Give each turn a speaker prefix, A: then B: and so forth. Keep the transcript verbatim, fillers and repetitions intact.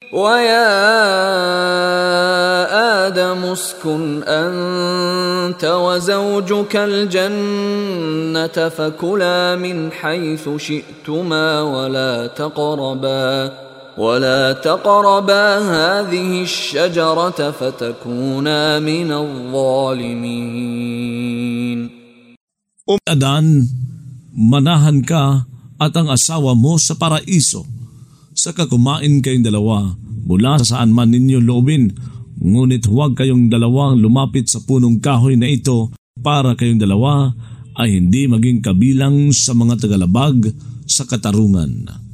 A: وَيَا آدَمُ اسْكُنْ أَنْتَ وَزَوْجُكَ الْجَنَّةَ فَكُلَا مِنْ حَيْثُ شِئْتُمَا وَلَا تَقْرَبَا وَلَا تَقْرَبَا هَذِهِ الشَّجَرَةَ فَتَكُونَا مِنَ الظَّالِمِينَ.
B: O Adan, manahan ka at ang asawa mo sa paraiso, saka kumain kayong dalawa mula sa saan man ninyo loobin, ngunit huwag kayong dalawang lumapit sa punong kahoy na ito para kayong dalawa ay hindi maging kabilang sa mga tagalabag sa katarungan.